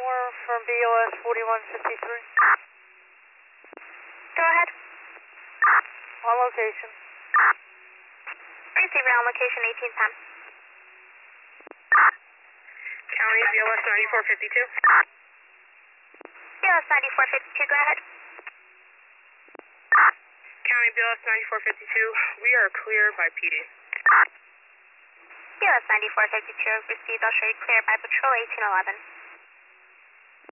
more from BOS 4153. Go ahead. On location. Receiver on location 1810. County BLS 9452. BLS 9452, go ahead. County BLS 9452, we are clear by PD. BLS 9452, received. I'll show you clear by Patrol 1811.